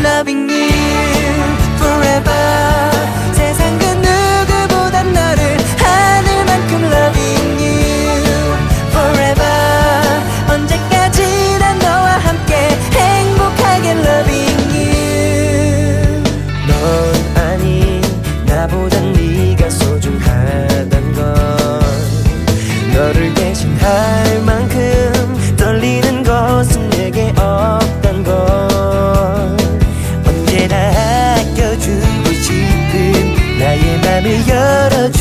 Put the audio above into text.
loving you forever. 세상 그 누구보다 너를 하늘만큼 loving you forever. 언제까지나 너와 함께 행복하게 loving you. 넌 아니 나보단 네가 소중하단 걸. 너를 대신할 만큼 떨리는 것은 내게 없단 걸. 언제나 아껴주고 싶은 나의 맘을 열어줘.